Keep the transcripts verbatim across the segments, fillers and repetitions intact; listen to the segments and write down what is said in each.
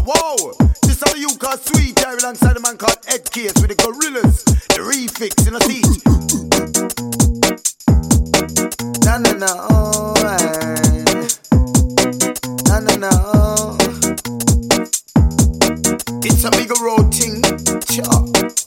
Whoa, this how you call sweet. Dive alongside the man called Ed Case with the gorillas. The refix in a seat. Na na na, oh, na na na, oh. It's a bigger road thing. Sure.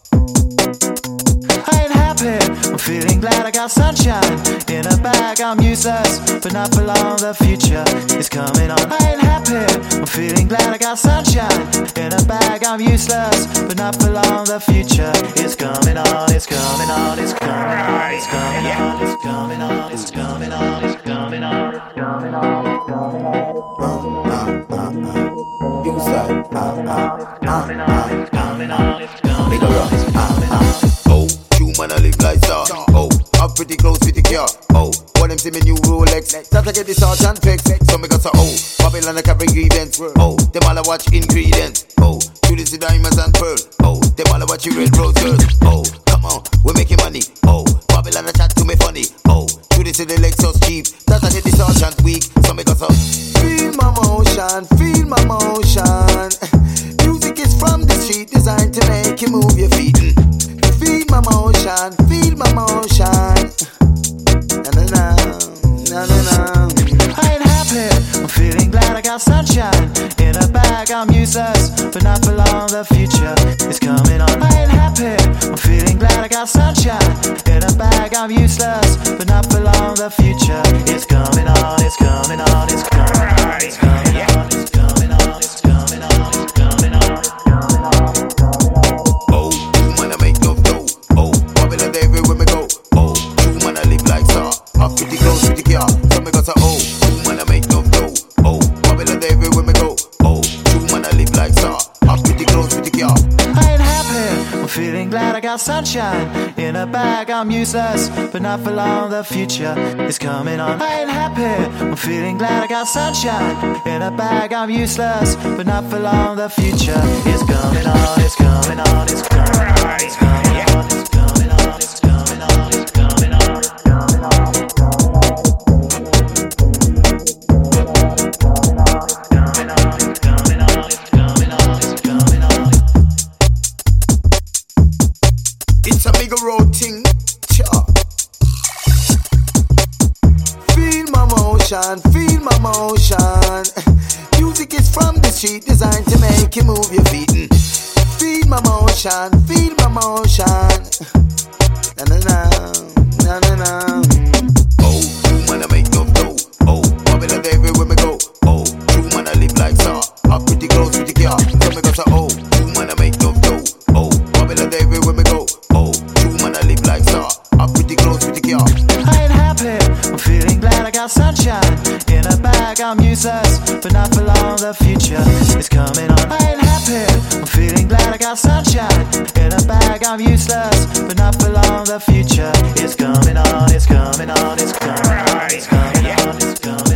I ain't happy, I'm feeling glad I got sunshine. In a bag, I'm useless, but not for long, the future is coming on. I ain't happy, I'm feeling glad I got sunshine. In a bag, I'm useless, but not for long, the future is coming on. It's coming on, it's coming on, it's coming on, it's coming on, it's coming on, it's coming on, it's coming on, it's coming on. Uh, uh, uh, uh. You said, uh, uh, it's coming on, it's coming on, it's coming on, it's coming on. Oh, you man, I live like star. Oh, I'm pretty close with the car. Oh, what them see me new Rolex. That I get the sergeant fix. So me got a oh, Babylon I carry grievance. Oh, them all I watch ingredients. Oh, to this diamonds and pearl. Oh, them all I watch you red rose girls. Oh, come on, we making money. Oh, Babylon I chat to me funny. Oh, to this the Lexus cheap. That I get the sergeant weak. So me got a feel my motion, feel my motion. Music is from the street, designed to make you move your feet. Feel my motion, feel my motion. Na na na, na na na. I ain't happy, I'm feeling glad I got sunshine. In a bag, I'm useless, but not for long, the future is coming on. I ain't happy, I'm feeling glad I got sunshine. In a bag, I'm useless, but not for long, the future is coming on. It's coming on, it's coming on, it's coming on, it's coming on, it's coming on, it's coming on, it's coming on, it's coming on. Oh, you man I make no dough. Oh, Babylon everywhere me go. Oh, you man I live like star. Up with the clothes with the car. So me got a oh, you man I make no dough. Oh, Babylon everywhere me go. Oh, you man I live like star. Up with the clothes with the car. I ain't happy, I'm feeling glad I got sunshine. In a bag, I'm useless, but not for long, the future is coming on. I ain't happy, I'm feeling glad I got sunshine. In a bag, I'm useless, but not for long, the future is coming on. It's coming on, it's coming on, it's coming on, it's coming on, it's coming on, it's coming on, it's coming on, it's coming on. It's a bigger road thing. Sure. Feel my motion, feel my motion. Music is from the street, designed to make you move your feet. Feel my motion, feel my motion. Na na na, na na na. Oh, you man I make no dough. Oh, Babylon everywhere me go. Oh, you man I live like star. Up pretty close with the car. So me got a oh, you man I make no dough. Oh, Babylon everywhere me go. Oh, you man I live like star. Up pretty close with the car. I ain't happy, I'm feeling glad I got sunshine. In a bag, I'm useless, but not for long, the future is coming on. I ain't happy, I'm feeling glad I got sunshine. In a bag, I'm useless, but not for long, the future is coming on. It's coming on, it's coming on, it's coming on, it's coming on.